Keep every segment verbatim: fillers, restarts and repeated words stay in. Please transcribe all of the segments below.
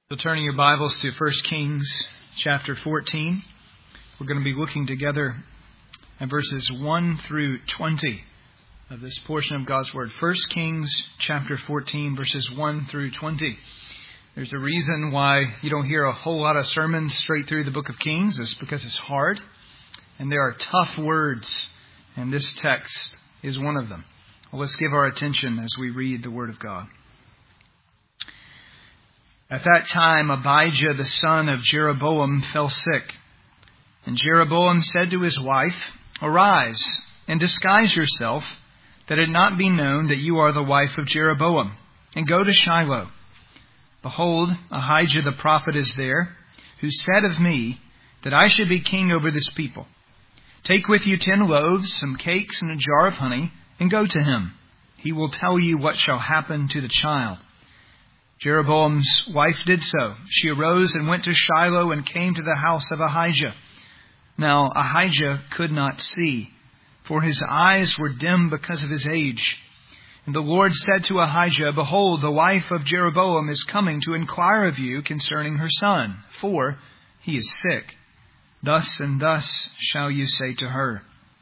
So turning your Bibles to First Kings chapter fourteen, we're going to be looking together at verses one through twenty of this portion of God's Word. First Kings chapter fourteen, verses one through twenty. There's a reason why you don't hear a whole lot of sermons straight through the book of Kings. It's because it's hard, and there are tough words, and this text is one of them. Well, let's give our attention as we read the Word of God. At that time, Abijah, the son of Jeroboam, fell sick. And Jeroboam said to his wife, "Arise and disguise yourself, that it not be known that you are the wife of Jeroboam, and go to Shiloh. Behold, Ahijah the prophet is there, who said of me that I should be king over this people. Take with you ten loaves, some cakes, and a jar of honey, and go to him. He will tell you what shall happen to the child." Jeroboam's wife did so. She arose and went to Shiloh and came to the house of Ahijah. Now Ahijah could not see, for his eyes were dim because of his age. And the Lord said to Ahijah, "Behold, the wife of Jeroboam is coming to inquire of you concerning her son, for he is sick. Thus and thus shall you say to her."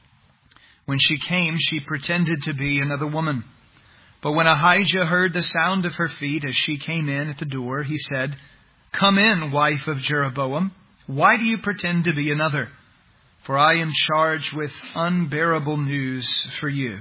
When she came, she pretended to be another woman. But when Ahijah heard the sound of her feet as she came in at the door, he said, "Come in, wife of Jeroboam. Why do you pretend to be another? For I am charged with unbearable news for you.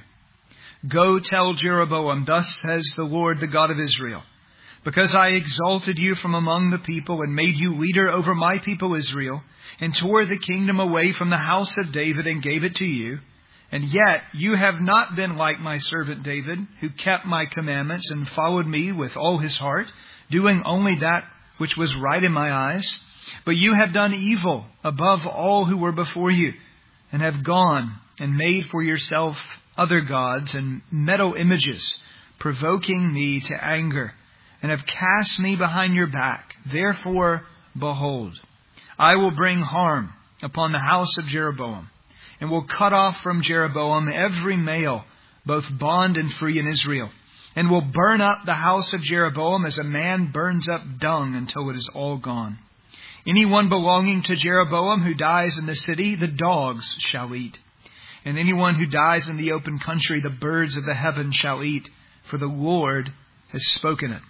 Go tell Jeroboam, thus says the Lord, the God of Israel, because I exalted you from among the people and made you leader over my people Israel, and tore the kingdom away from the house of David and gave it to you. And yet you have not been like my servant David, who kept my commandments and followed me with all his heart, doing only that which was right in my eyes. But you have done evil above all who were before you, and have gone and made for yourself other gods and metal images, provoking me to anger, and have cast me behind your back. Therefore, behold, I will bring harm upon the house of Jeroboam, and will cut off from Jeroboam every male, both bond and free in Israel, and will burn up the house of Jeroboam as a man burns up dung until it is all gone. Anyone belonging to Jeroboam who dies in the city, the dogs shall eat. And anyone who dies in the open country, the birds of the heaven shall eat, for the Lord has spoken it.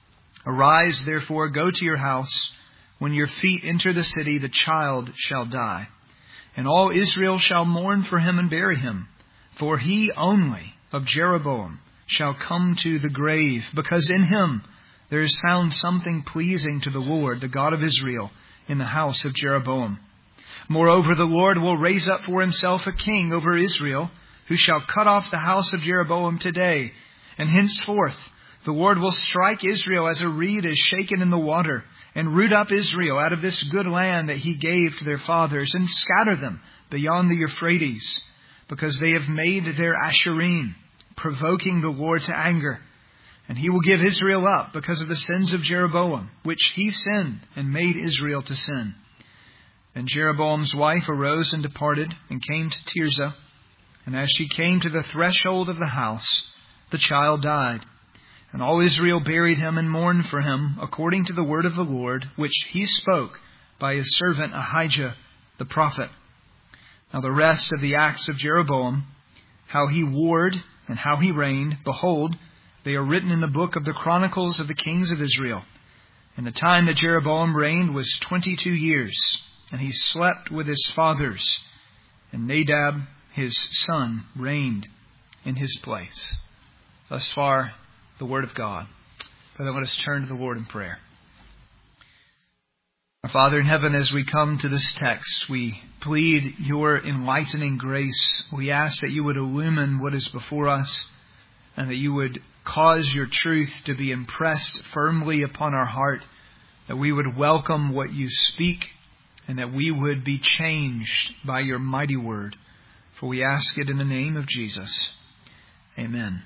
Arise, therefore, go to your house. When your feet enter the city, the child shall die. And all Israel shall mourn for him and bury him. For he only of Jeroboam shall come to the grave, because in him there is found something pleasing to the Lord, the God of Israel, in the house of Jeroboam. Moreover, the Lord will raise up for himself a king over Israel, who shall cut off the house of Jeroboam today. And henceforth the Lord will strike Israel as a reed is shaken in the water, and root up Israel out of this good land that he gave to their fathers, and scatter them beyond the Euphrates, because they have made their Asherim, provoking the Lord to anger. And he will give Israel up because of the sins of Jeroboam, which he sinned and made Israel to sin." Then Jeroboam's wife arose and departed, and came to Tirzah. And as she came to the threshold of the house, the child died. And all Israel buried him and mourned for him, according to the word of the Lord, which he spoke by his servant Ahijah the prophet. Now the rest of the acts of Jeroboam, how he warred and how he reigned, behold, they are written in the book of the Chronicles of the kings of Israel. And the time that Jeroboam reigned was twenty-two years, and he slept with his fathers, and Nadab his son reigned in his place. Thus far, the Word of God. Father, let us turn to the Lord in prayer. Our Father in heaven, as we come to this text, we plead your enlightening grace. We ask that you would illumine what is before us, and that you would cause your truth to be impressed firmly upon our heart, that we would welcome what you speak, and that we would be changed by your mighty word. For we ask it in the name of Jesus. Amen.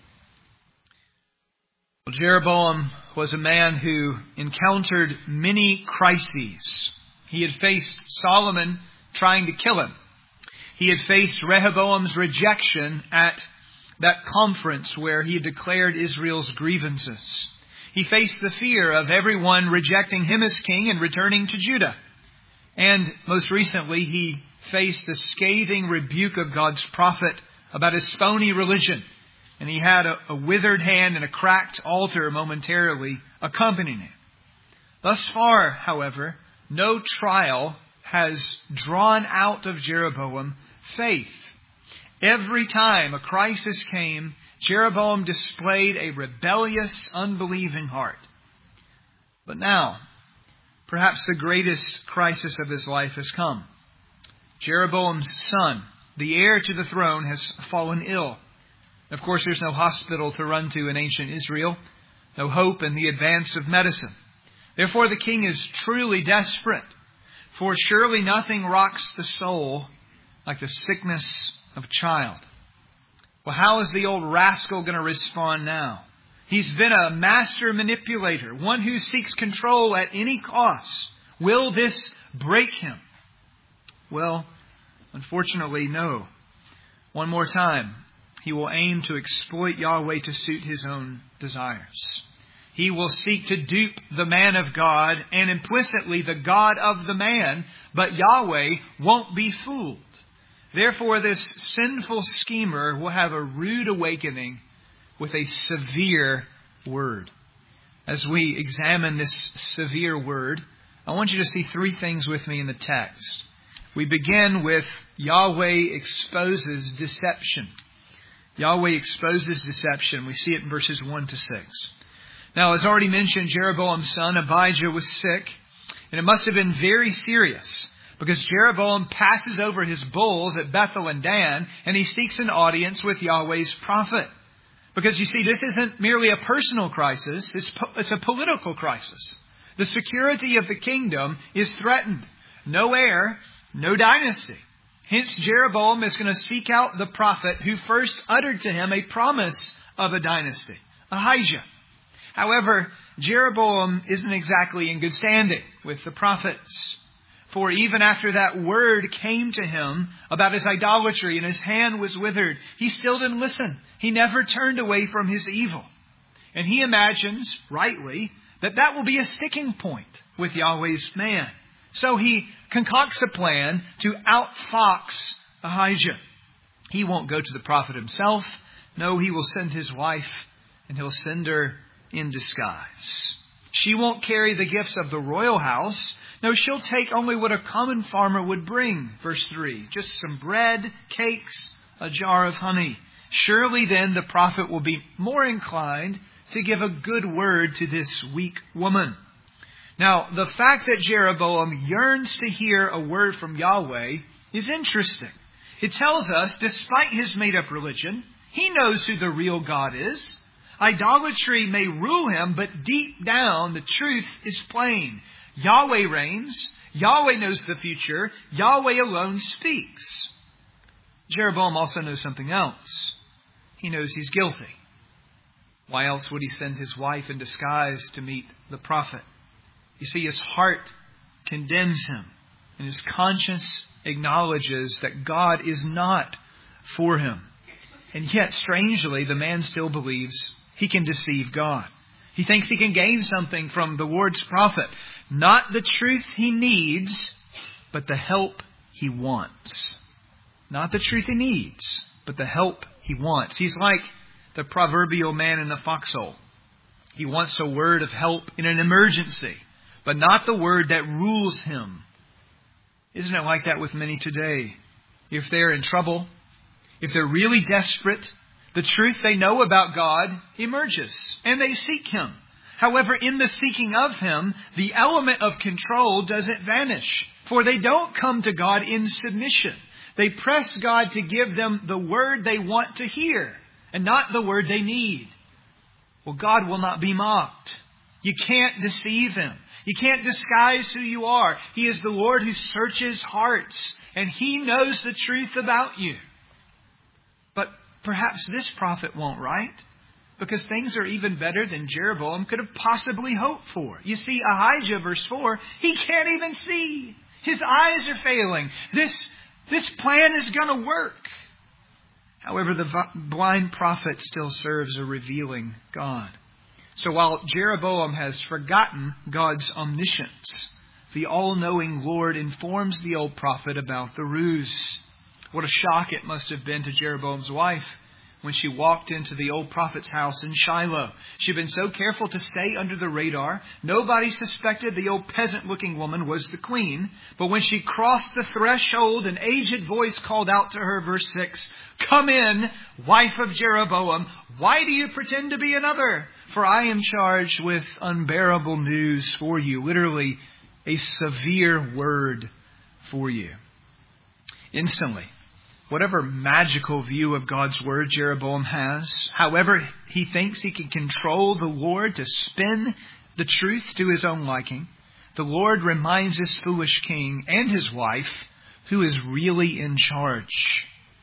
Well, Jeroboam was a man who encountered many crises. He had faced Solomon trying to kill him. He had faced Rehoboam's rejection at that conference where he had declared Israel's grievances. He faced the fear of everyone rejecting him as king and returning to Judah. And most recently, he faced the scathing rebuke of God's prophet about his phony religion. And he had a, a withered hand and a cracked altar momentarily accompanying it. Thus far, however, no trial has drawn out of Jeroboam faith. Every time a crisis came, Jeroboam displayed a rebellious, unbelieving heart. But now, perhaps the greatest crisis of his life has come. Jeroboam's son, the heir to the throne, has fallen ill. Of course, there's no hospital to run to in ancient Israel, no hope in the advance of medicine. Therefore, the king is truly desperate, for surely nothing rocks the soul like the sickness of a child. Well, how is the old rascal going to respond now? He's been a master manipulator, one who seeks control at any cost. Will this break him? Well, unfortunately, no. One more time, he will aim to exploit Yahweh to suit his own desires. He will seek to dupe the man of God and implicitly the God of the man, but Yahweh won't be fooled. Therefore, this sinful schemer will have a rude awakening with a severe word. As we examine this severe word, I want you to see three things with me in the text. We begin with Yahweh exposes deception. Yahweh exposes deception. We see it in verses one to six. Now, as already mentioned, Jeroboam's son Abijah was sick, and it must have been very serious, because Jeroboam passes over his bulls at Bethel and Dan, and he seeks an audience with Yahweh's prophet. Because you see, this isn't merely a personal crisis, it's, po- it's a political crisis. The security of the kingdom is threatened. No heir, no dynasty. Hence, Jeroboam is going to seek out the prophet who first uttered to him a promise of a dynasty, Ahijah. However, Jeroboam isn't exactly in good standing with the prophets. For even after that word came to him about his idolatry and his hand was withered, he still didn't listen. He never turned away from his evil. And he imagines, rightly, that that will be a sticking point with Yahweh's man. So he concocts a plan to outfox Ahijah. He won't go to the prophet himself. No, he will send his wife, and he'll send her in disguise. She won't carry the gifts of the royal house. No, she'll take only what a common farmer would bring. Verse three, just some bread, cakes, a jar of honey. Surely then the prophet will be more inclined to give a good word to this weak woman. Now, the fact that Jeroboam yearns to hear a word from Yahweh is interesting. It tells us, despite his made-up religion, he knows who the real God is. Idolatry may rule him, but deep down the truth is plain. Yahweh reigns. Yahweh knows the future. Yahweh alone speaks. Jeroboam also knows something else. He knows he's guilty. Why else would he send his wife in disguise to meet the prophet? You see, his heart condemns him, and his conscience acknowledges that God is not for him. And yet, strangely, the man still believes he can deceive God. He thinks he can gain something from the Lord's prophet. Not the truth he needs, but the help he wants. Not the truth he needs, but the help he wants. He's like the proverbial man in the foxhole. He wants a word of help in an emergency, but not the word that rules him. Isn't it like that with many today? If they're in trouble, if they're really desperate, the truth they know about God emerges, and they seek Him. However, in the seeking of Him, the element of control doesn't vanish, for they don't come to God in submission. They press God to give them the word they want to hear, and not the word they need. Well, God will not be mocked. You can't deceive Him. You can't disguise who you are. He is the Lord who searches hearts, and He knows the truth about you. But perhaps this prophet won't, right? Because things are even better than Jeroboam could have possibly hoped for. You see, Ahijah, verse four, he can't even see. His eyes are failing. This, this plan is going to work. However, the blind prophet still serves a revealing God. So while Jeroboam has forgotten God's omniscience, the all-knowing Lord informs the old prophet about the ruse. What a shock it must have been to Jeroboam's wife when she walked into the old prophet's house in Shiloh. She'd been so careful to stay under the radar. Nobody suspected the old peasant-looking woman was the queen. But when she crossed the threshold, an aged voice called out to her, verse six, "Come in, wife of Jeroboam. Why do you pretend to be another? For I am charged with unbearable news for you." Literally, a severe word for you. Instantly, whatever magical view of God's word Jeroboam has, however he thinks he can control the Lord to spin the truth to his own liking, the Lord reminds this foolish king and his wife who is really in charge.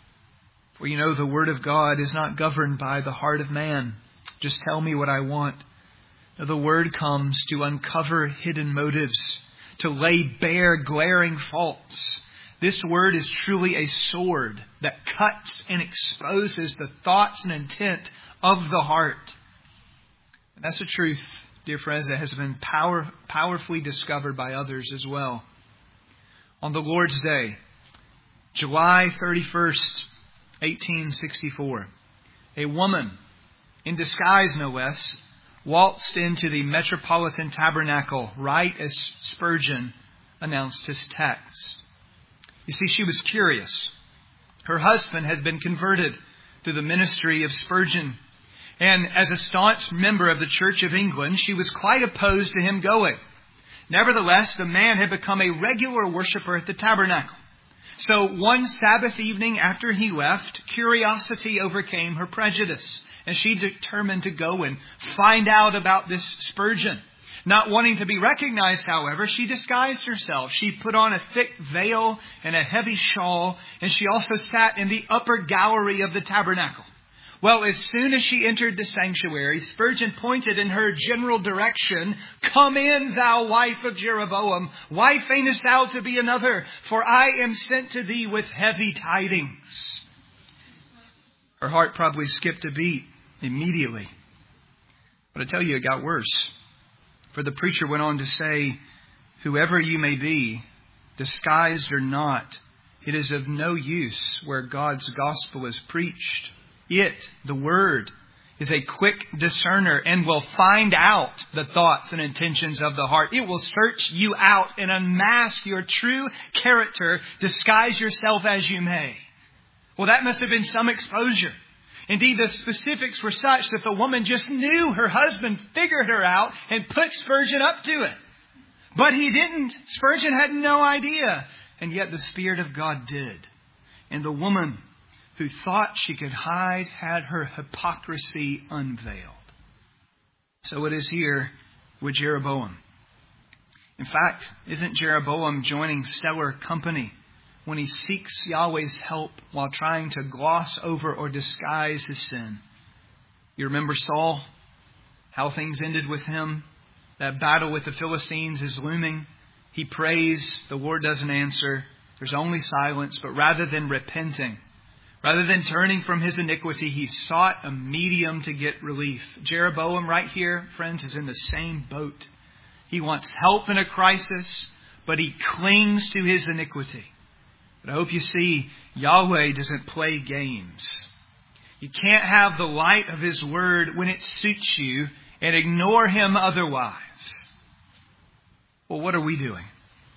For you know, the word of God is not governed by the heart of man. Just tell me what I want. No, the word comes to uncover hidden motives, to lay bare glaring faults. This word is truly a sword that cuts and exposes the thoughts and intent of the heart. And that's a truth, dear friends, that has been power, powerfully discovered by others as well. On the Lord's Day, July thirty-first, eighteen sixty-four, a woman, in disguise no less, waltzed into the Metropolitan Tabernacle right as Spurgeon announced his text. You see, she was curious. Her husband had been converted through the ministry of Spurgeon. And as a staunch member of the Church of England, she was quite opposed to him going. Nevertheless, the man had become a regular worshiper at the tabernacle. So one Sabbath evening after he left, curiosity overcame her prejudice. And she determined to go and find out about this Spurgeon. Not wanting to be recognized, however, she disguised herself. She put on a thick veil and a heavy shawl, and she also sat in the upper gallery of the tabernacle. Well, as soon as she entered the sanctuary, Spurgeon pointed in her general direction, "Come in, thou wife of Jeroboam. Why feignest thou to be another? For I am sent to thee with heavy tidings." Her heart probably skipped a beat immediately. But I tell you, it got worse. For the preacher went on to say, "Whoever you may be, disguised or not, it is of no use where God's gospel is preached. It, the word, is a quick discerner and will find out the thoughts and intentions of the heart. It will search you out and unmask your true character, disguise yourself as you may." Well, that must have been some exposure. Indeed, the specifics were such that the woman just knew her husband figured her out and put Spurgeon up to it. But he didn't. Spurgeon had no idea. And yet the Spirit of God did. And the woman who thought she could hide had her hypocrisy unveiled. So it is here with Jeroboam. In fact, isn't Jeroboam joining stellar company when he seeks Yahweh's help while trying to gloss over or disguise his sin? You remember Saul? How things ended with him? That battle with the Philistines is looming. He prays. The Lord doesn't answer. There's only silence. But rather than repenting, rather than turning from his iniquity, he sought a medium to get relief. Jeroboam right here, friends, is in the same boat. He wants help in a crisis, but he clings to his iniquity. But I hope you see, Yahweh doesn't play games. You can't have the light of His Word when it suits you and ignore Him otherwise. Well, what are we doing?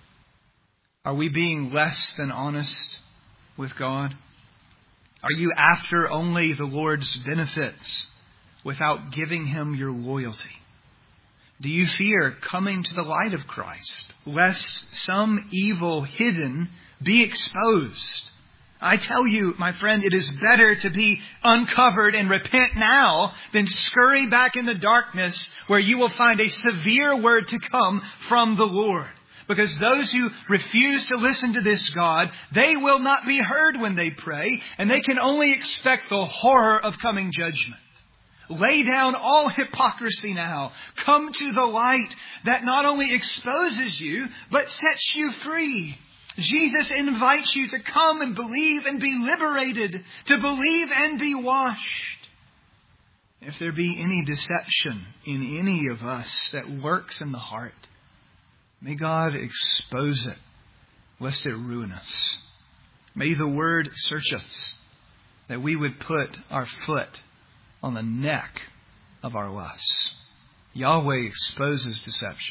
Are we being less than honest with God? Are you after only the Lord's benefits without giving Him your loyalty? Do you fear coming to the light of Christ, lest some evil hidden be exposed? I tell you, my friend, it is better to be uncovered and repent now than scurry back in the darkness where you will find a severe word to come from the Lord. Because those who refuse to listen to this God, they will not be heard when they pray, and they can only expect the horror of coming judgment. Lay down all hypocrisy now. Come to the light that not only exposes you, but sets you free. Jesus invites you to come and believe and be liberated, to believe and be washed. If there be any deception in any of us that lurks in the heart, may God expose it, lest it ruin us. May the Word search us, that we would put our foot on the neck of our lusts. Yahweh exposes deception.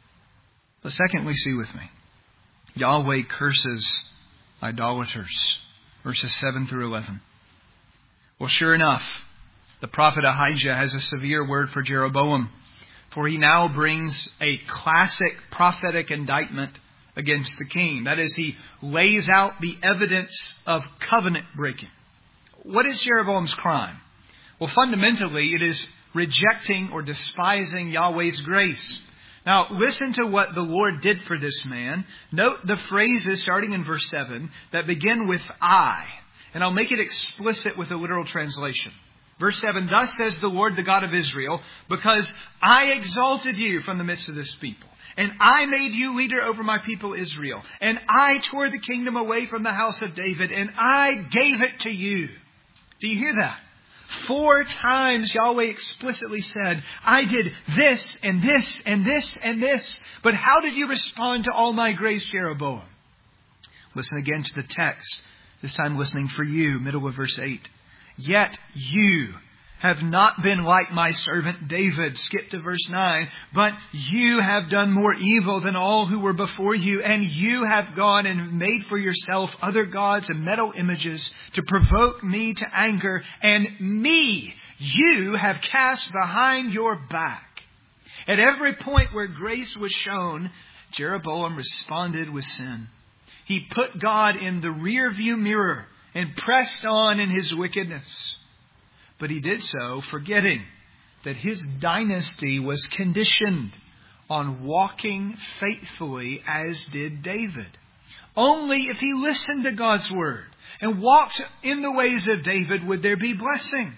But secondly, see with me, Yahweh curses idolaters. Verses seven through eleven. Well, sure enough, the prophet Ahijah has a severe word for Jeroboam, for he now brings a classic prophetic indictment against the king. That is, he lays out the evidence of covenant breaking. What is Jeroboam's crime? Well, fundamentally, it is rejecting or despising Yahweh's grace. Now, listen to what the Lord did for this man. Note the phrases starting in verse seven that begin with I. And I'll make it explicit with a literal translation. Verse seven, thus says the Lord, the God of Israel, because I exalted you from the midst of this people, and I made you leader over my people Israel, and I tore the kingdom away from the house of David, and I gave it to you. Do you hear that? Four times Yahweh explicitly said, I did this and this and this and this. But how did you respond to all my grace, Jeroboam? Listen again to the text, this time listening for you, middle of verse eight. Yet you have not been like my servant David. Skip to verse nine. But you have done more evil than all who were before you. And you have gone and made for yourself other gods and metal images to provoke me to anger. And me you have cast behind your back. At every point where grace was shown, Jeroboam responded with sin. He put God in the rear view mirror and pressed on in his wickedness. But he did so forgetting that his dynasty was conditioned on walking faithfully as did David. Only if he listened to God's word and walked in the ways of David would there be blessing.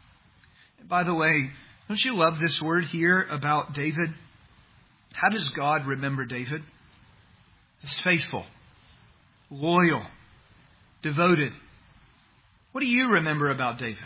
And by the way, don't you love this word here about David? How does God remember David? As faithful, loyal, devoted. What do you remember about David?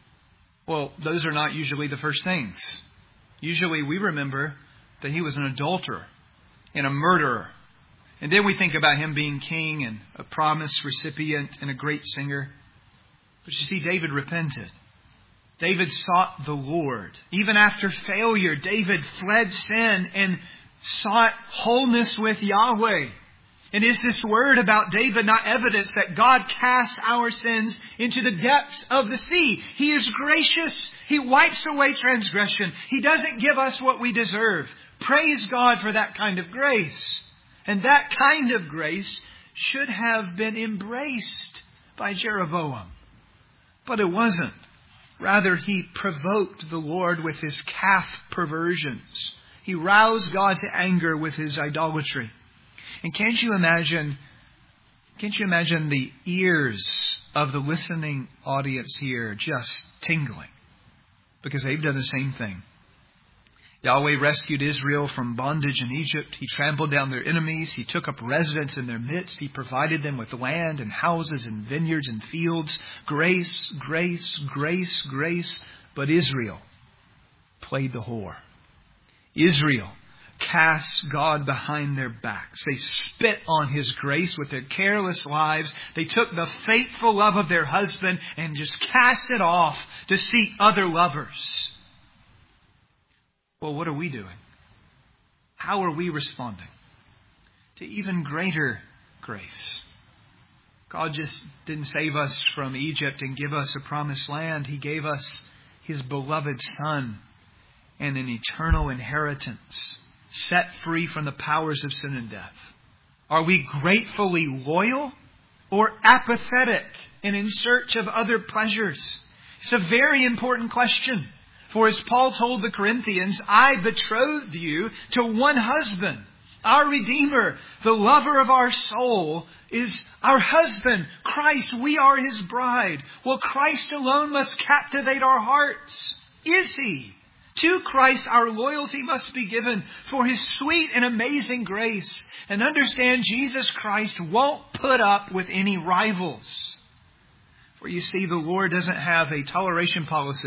Well, those are not usually the first things. Usually we remember that he was an adulterer and a murderer. And then we think about him being king and a promise recipient and a great singer. But you see, David repented. David sought the Lord. Even after failure, David fled sin and sought wholeness with Yahweh. And is this word about David not evidence that God casts our sins into the depths of the sea? He is gracious. He wipes away transgression. He doesn't give us what we deserve. Praise God for that kind of grace. And that kind of grace should have been embraced by Jeroboam. But it wasn't. Rather, he provoked the Lord with his calf perversions. He roused God to anger with his idolatry. And can't you imagine, can't you imagine the ears of the listening audience here just tingling? Because they've done the same thing. Yahweh rescued Israel from bondage in Egypt. He trampled down their enemies. He took up residence in their midst. He provided them with land and houses and vineyards and fields. Grace, grace, grace, grace. But Israel played the whore. Israel cast God behind their backs. They spit on His grace with their careless lives. They took the faithful love of their husband and just cast it off to seek other lovers. Well, what are we doing? How are we responding to even greater grace? God just didn't save us from Egypt and give us a promised land. He gave us His beloved Son and an eternal inheritance, set free from the powers of sin and death. Are we gratefully loyal or apathetic and in search of other pleasures? It's a very important question. For as Paul told the Corinthians, I betrothed you to one husband. Our Redeemer, the lover of our soul, is our husband. Christ, we are His bride. Well, Christ alone must captivate our hearts. Is He? To Christ our loyalty must be given for His sweet and amazing grace. And understand, Jesus Christ won't put up with any rivals. For you see, the Lord doesn't have a toleration policy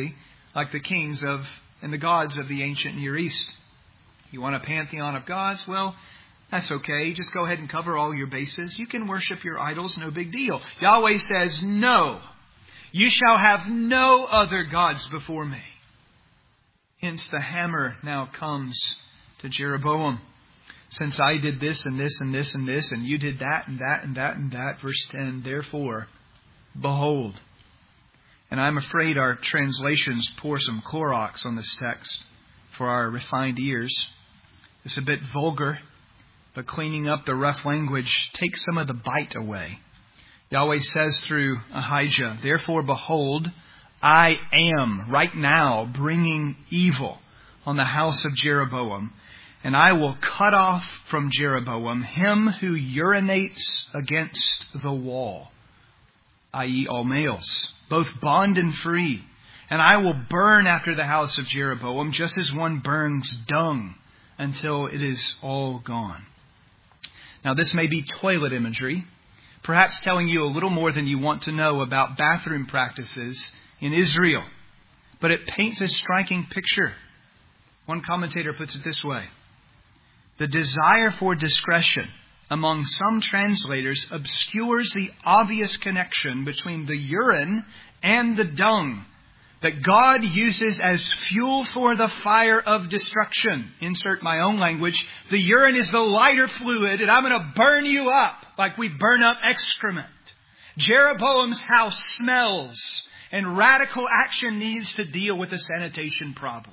like the kings of and the gods of the ancient Near East. You want a pantheon of gods? Well, that's okay. Just go ahead and cover all your bases. You can worship your idols, no big deal. Yahweh says, no, you shall have no other gods before me. Hence the hammer now comes to Jeroboam. Since I did this and this and this and this, and you did that and that and that and that. Verse ten, therefore, behold. And I'm afraid our translations pour some Clorox on this text for our refined ears. It's a bit vulgar, but cleaning up the rough language takes some of the bite away. Yahweh says through Ahijah, therefore, behold, I am right now bringing evil on the house of Jeroboam, and I will cut off from Jeroboam him who urinates against the wall, that is all males, both bond and free. And I will burn after the house of Jeroboam, just as one burns dung until it is all gone. Now, this may be toilet imagery, perhaps telling you a little more than you want to know about bathroom practices in Israel. But it paints a striking picture. One commentator puts it this way. The desire for discretion among some translators obscures the obvious connection between the urine and the dung that God uses as fuel for the fire of destruction. Insert my own language. The urine is the lighter fluid, and I'm going to burn you up like we burn up excrement. Jeroboam's house smells, and radical action needs to deal with the sanitation problem.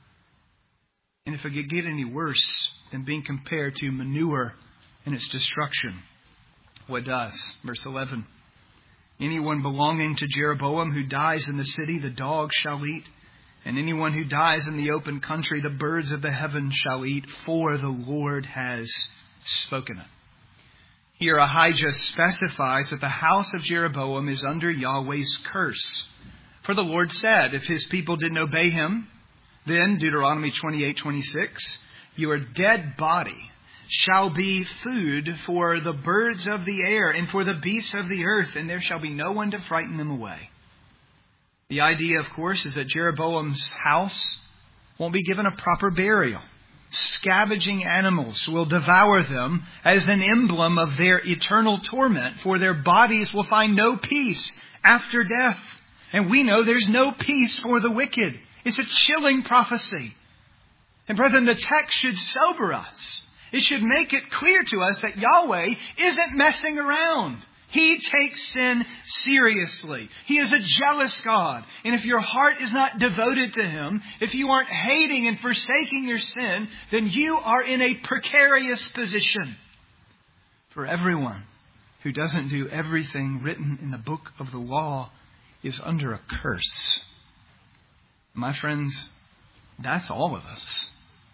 And if it could get any worse than being compared to manure and its destruction, what does? Verse eleven. Anyone belonging to Jeroboam who dies in the city, the dogs shall eat. And anyone who dies in the open country, the birds of the heaven shall eat, for the Lord has spoken it. Here Ahijah specifies that the house of Jeroboam is under Yahweh's curse. For the Lord said, if his people didn't obey him, then, Deuteronomy twenty-eight twenty-six, your dead body shall be food for the birds of the air and for the beasts of the earth, and there shall be no one to frighten them away. The idea, of course, is that Jeroboam's house won't be given a proper burial. Scavenging animals will devour them as an emblem of their eternal torment, for their bodies will find no peace after death. And we know there's no peace for the wicked. It's a chilling prophecy. And brethren, the text should sober us. It should make it clear to us that Yahweh isn't messing around. He takes sin seriously. He is a jealous God. And if your heart is not devoted to Him, if you aren't hating and forsaking your sin, then you are in a precarious position. For everyone who doesn't do everything written in the book of the law is under a curse. My friends, that's all of us.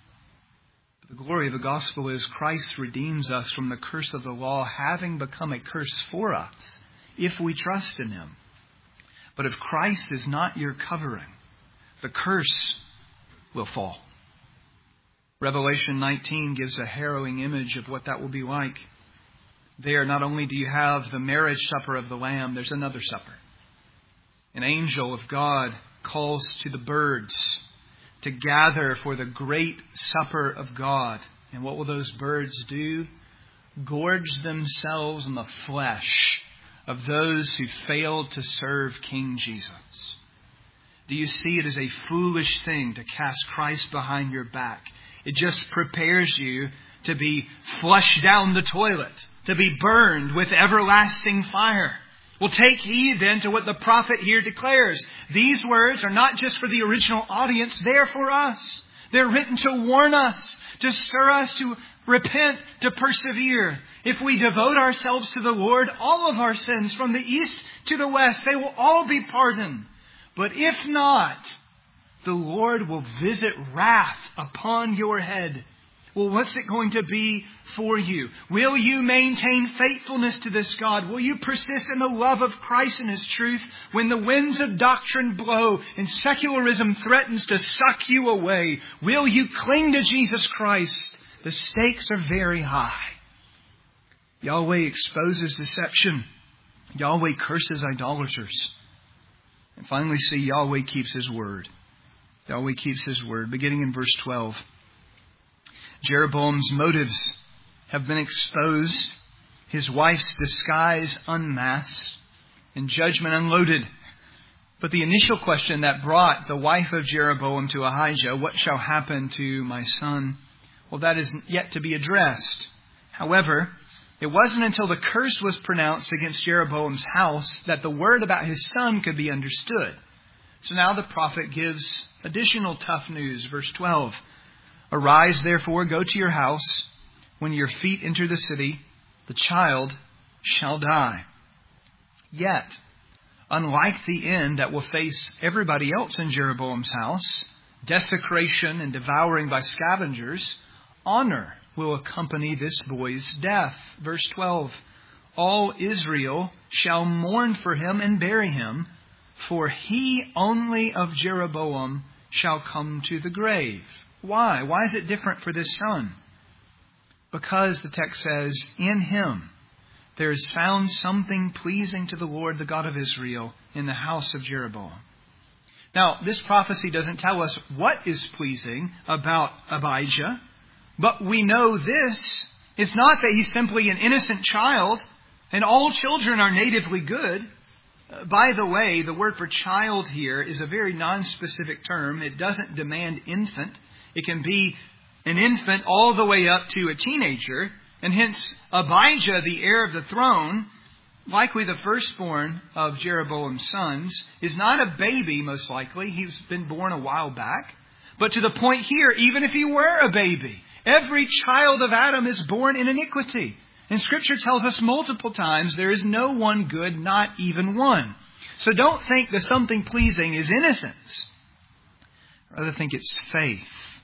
The glory of the gospel is Christ redeems us from the curse of the law, having become a curse for us, if we trust in Him. But if Christ is not your covering, the curse will fall. Revelation nineteen gives a harrowing image of what that will be like. There, not only do you have the marriage supper of the Lamb, there's another supper. An angel of God calls to the birds to gather for the great supper of God. And what will those birds do? Gorge themselves on the flesh of those who failed to serve King Jesus. Do you see it as a foolish thing to cast Christ behind your back? It just prepares you to be flushed down the toilet, to be burned with everlasting fire. Well, take heed then to what the prophet here declares. These words are not just for the original audience, they're for us. They're written to warn us, to stir us to repent, to persevere. If we devote ourselves to the Lord, all of our sins from the east to the west, they will all be pardoned. But if not, the Lord will visit wrath upon your head. Well, what's it going to be for you? Will you maintain faithfulness to this God? Will you persist in the love of Christ and His truth when the winds of doctrine blow and secularism threatens to suck you away? Will you cling to Jesus Christ? The stakes are very high. Yahweh exposes deception. Yahweh curses idolaters. And finally, see, Yahweh keeps His word. Yahweh keeps His word. Beginning in verse twelve. Jeroboam's motives have been exposed, his wife's disguise unmasked, and judgment unloaded. But the initial question that brought the wife of Jeroboam to Ahijah, what shall happen to my son? Well, that is yet to be addressed. However, it wasn't until the curse was pronounced against Jeroboam's house that the word about his son could be understood. So now the prophet gives additional tough news. Verse twelve. Arise, therefore, go to your house. When your feet enter the city, the child shall die. Yet, unlike the end that will face everybody else in Jeroboam's house, desecration and devouring by scavengers, honor will accompany this boy's death. Verse twelve. All Israel shall mourn for him and bury him, for he only of Jeroboam shall come to the grave. Why? Why is it different for this son? Because the text says, in him there is found something pleasing to the Lord, the God of Israel, in the house of Jeroboam. Now, this prophecy doesn't tell us what is pleasing about Abijah, but we know this. It's not that he's simply an innocent child, and all children are natively good. Uh, by the way, the word for child here is a very non-specific term. It doesn't demand infant. It can be an infant all the way up to a teenager. And hence, Abijah, the heir of the throne, likely the firstborn of Jeroboam's sons, is not a baby, most likely. He's been born a while back. But to the point here, even if he were a baby, every child of Adam is born in iniquity. And Scripture tells us multiple times there is no one good, not even one. So don't think that something pleasing is innocence. Rather think it's faith.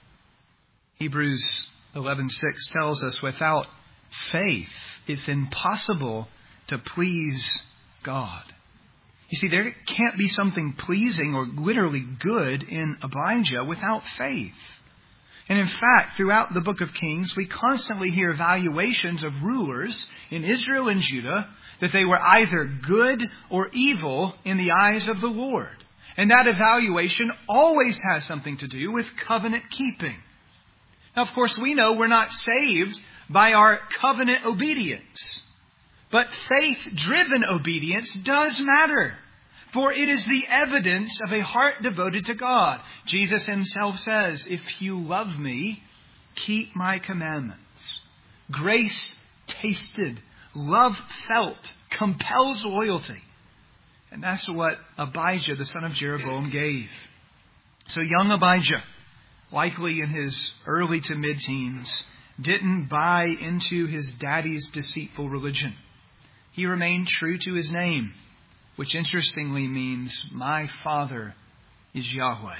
Hebrews eleven six tells us without faith, it's impossible to please God. You see, there can't be something pleasing or literally good in Abijah without faith. And in fact, throughout the book of Kings, we constantly hear evaluations of rulers in Israel and Judah that they were either good or evil in the eyes of the Lord. And that evaluation always has something to do with covenant keeping. Now, of course, we know we're not saved by our covenant obedience. But faith-driven obedience does matter. For it is the evidence of a heart devoted to God. Jesus Himself says, if you love me, keep my commandments. Grace tasted, love felt, compels loyalty. And that's what Abijah, the son of Jeroboam, gave. So young Abijah, likely in his early to mid-teens, didn't buy into his daddy's deceitful religion. He remained true to his name, which interestingly means, my Father is Yahweh.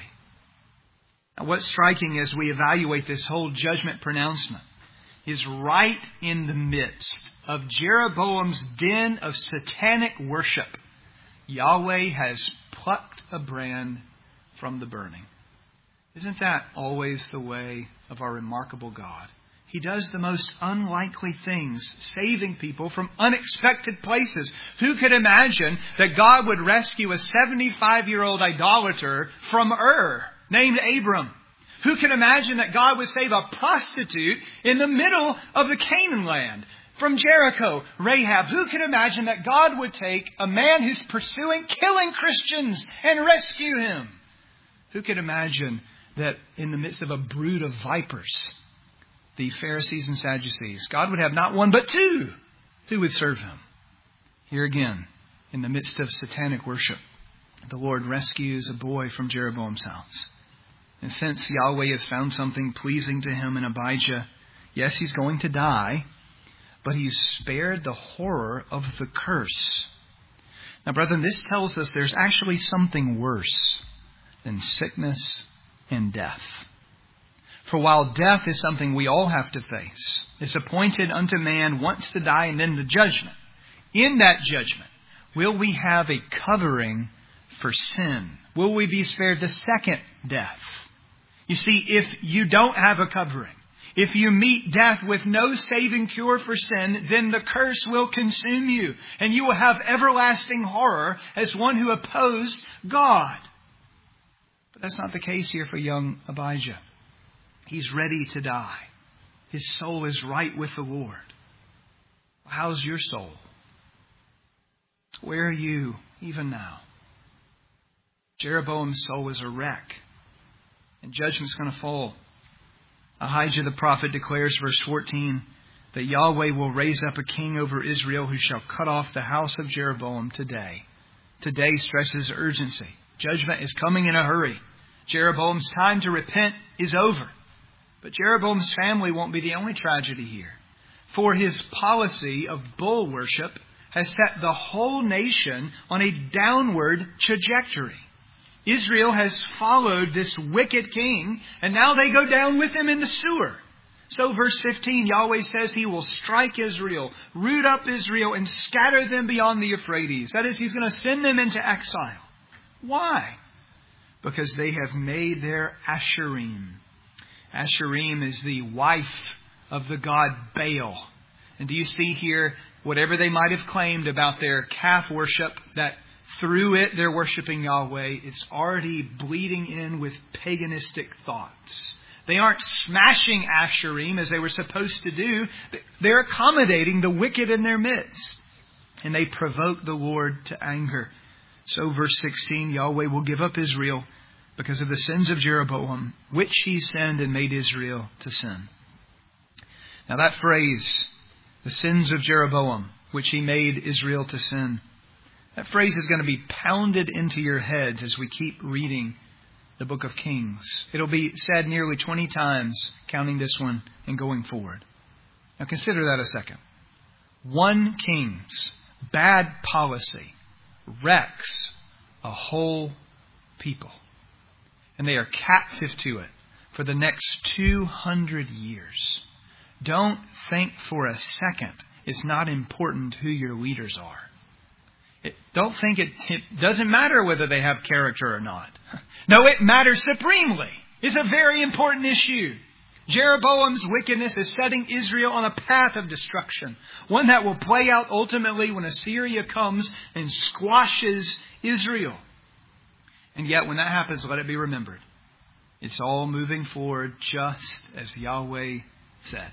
Now, what's striking as we evaluate this whole judgment pronouncement is right in the midst of Jeroboam's den of satanic worship, Yahweh has plucked a brand from the burning. Isn't that always the way of our remarkable God? He does the most unlikely things, saving people from unexpected places. Who could imagine that God would rescue a seventy-five-year-old idolater from Ur, named Abram? Who could imagine that God would save a prostitute in the middle of the Canaan land from Jericho, Rahab? Who could imagine that God would take a man who's pursuing killing Christians and rescue him? Who could imagine that in the midst of a brood of vipers, the Pharisees and Sadducees, God would have not one but two who would serve Him? Here again, in the midst of satanic worship, the Lord rescues a boy from Jeroboam's house. And since Yahweh has found something pleasing to him in Abijah, yes, he's going to die, but he's spared the horror of the curse. Now, brethren, this tells us there's actually something worse than sickness and death. For while death is something we all have to face, it's appointed unto man once to die and then the judgment. In that judgment, will we have a covering for sin? Will we be spared the second death? You see, if you don't have a covering, if you meet death with no saving cure for sin, then the curse will consume you, and you will have everlasting horror as one who opposed God. But that's not the case here for young Abijah. He's ready to die. His soul is right with the Lord. How's your soul? Where are you even now? Jeroboam's soul is a wreck, and judgment's going to fall. Ahijah the prophet declares, verse fourteen, that Yahweh will raise up a king over Israel who shall cut off the house of Jeroboam today. Today stresses urgency. Judgment is coming in a hurry. Jeroboam's time to repent is over. But Jeroboam's family won't be the only tragedy here. For his policy of bull worship has set the whole nation on a downward trajectory. Israel has followed this wicked king, and now they go down with him in the sewer. So verse fifteen, Yahweh says He will strike Israel, root up Israel, and scatter them beyond the Euphrates. That is, He's going to send them into exile. Why? Because they have made their Asherim. Asherim is the wife of the god Baal. And do you see here, whatever they might have claimed about their calf worship, that through it they're worshiping Yahweh, it's already bleeding in with paganistic thoughts. They aren't smashing Asherim as they were supposed to do. They're accommodating the wicked in their midst. And they provoke the Lord to anger. So verse sixteen, Yahweh will give up Israel because of the sins of Jeroboam, which he sinned and made Israel to sin. Now that phrase, the sins of Jeroboam, which he made Israel to sin, that phrase is going to be pounded into your heads as we keep reading the book of Kings. It'll be said nearly twenty times, counting this one and going forward. Now consider that a second. One king's bad policy wrecks a whole people. And they are captive to it for the next two hundred years. Don't think for a second it's not important who your leaders are. It, don't think it, it doesn't matter whether they have character or not. No, it matters supremely. It's a very important issue. Jeroboam's wickedness is setting Israel on a path of destruction. One that will play out ultimately when Assyria comes and squashes Israel. And yet when that happens, let it be remembered, it's all moving forward just as Yahweh said.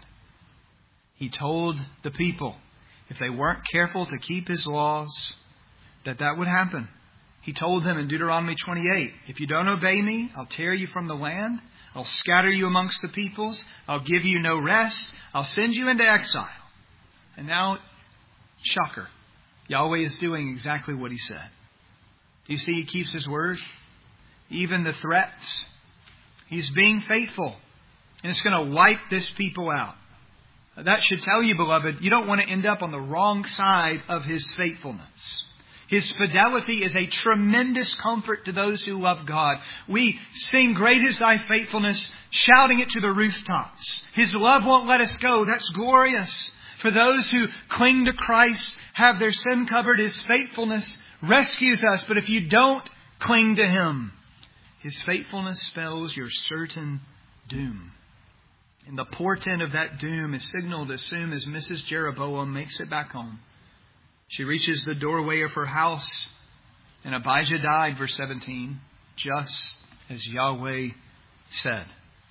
He told the people, if they weren't careful to keep His laws, that that would happen. He told them in Deuteronomy twenty-eight, if you don't obey me, I'll tear you from the land. I'll scatter you amongst the peoples. I'll give you no rest. I'll send you into exile. And now, shocker, Yahweh is doing exactly what He said. Do you see He keeps His word? Even the threats. He's being faithful. And it's going to wipe this people out. That should tell you, beloved, you don't want to end up on the wrong side of His faithfulness. His fidelity is a tremendous comfort to those who love God. We sing, great is Thy faithfulness, shouting it to the rooftops. His love won't let us go. That's glorious. For those who cling to Christ, have their sin covered, His faithfulness rescues us. But if you don't cling to Him, His faithfulness spells your certain doom. And the portent of that doom is signaled as soon as Missus Jeroboam makes it back home. She reaches the doorway of her house, and Abijah died, verse seventeen, just as Yahweh said.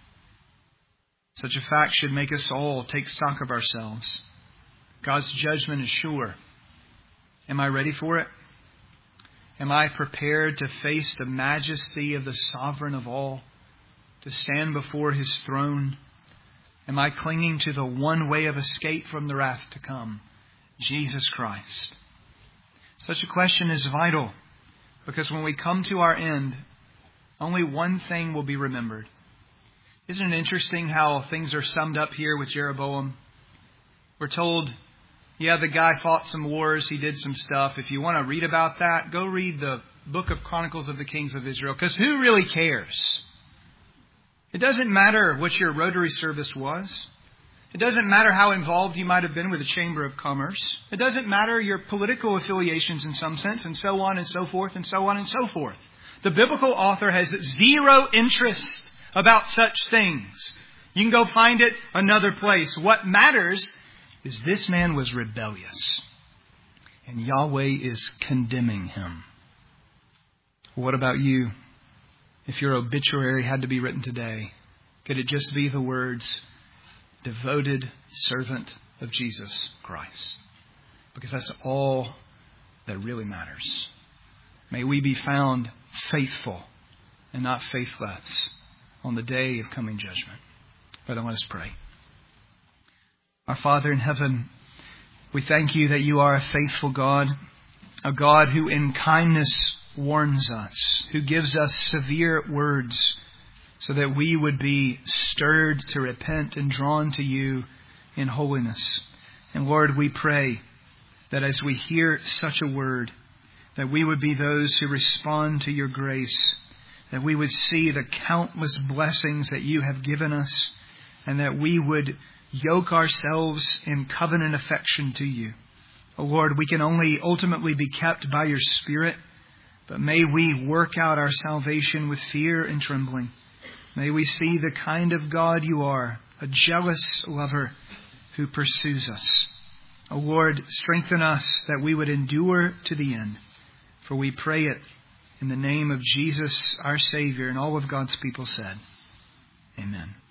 Such a fact should make us all take stock of ourselves. God's judgment is sure. Am I ready for it? Am I prepared to face the majesty of the sovereign of all, to stand before His throne? Am I clinging to the one way of escape from the wrath to come, Jesus Christ? Such a question is vital, because when we come to our end, only one thing will be remembered. Isn't it interesting how things are summed up here with Jeroboam? We're told, yeah, the guy fought some wars, he did some stuff. If you want to read about that, go read the book of Chronicles of the Kings of Israel, because who really cares? It doesn't matter what your Rotary service was. It doesn't matter how involved you might have been with the Chamber of Commerce. It doesn't matter your political affiliations in some sense, and so on and so forth and so on and so forth. The biblical author has zero interest about such things. You can go find it another place. What matters is this man was rebellious, and Yahweh is condemning him. What about you? if your obituary had to be written today, could it just be the words, devoted servant of Jesus Christ? Because that's all that really matters. May we be found faithful and not faithless on the day of coming judgment. Brother, let us pray. Our Father in heaven, we thank you that you are a faithful God, a God who in kindness warns us, who gives us severe words so that we would be stirred to repent and drawn to you in holiness. And Lord, we pray that as we hear such a word, that we would be those who respond to your grace, that we would see the countless blessings that you have given us, and that we would yoke ourselves in covenant affection to you. Oh Lord, we can only ultimately be kept by your Spirit, but may we work out our salvation with fear and trembling. May we see the kind of God you are, a jealous lover who pursues us. O Lord, strengthen us that we would endure to the end. For we pray it in the name of Jesus, our Savior, and all of God's people said, Amen.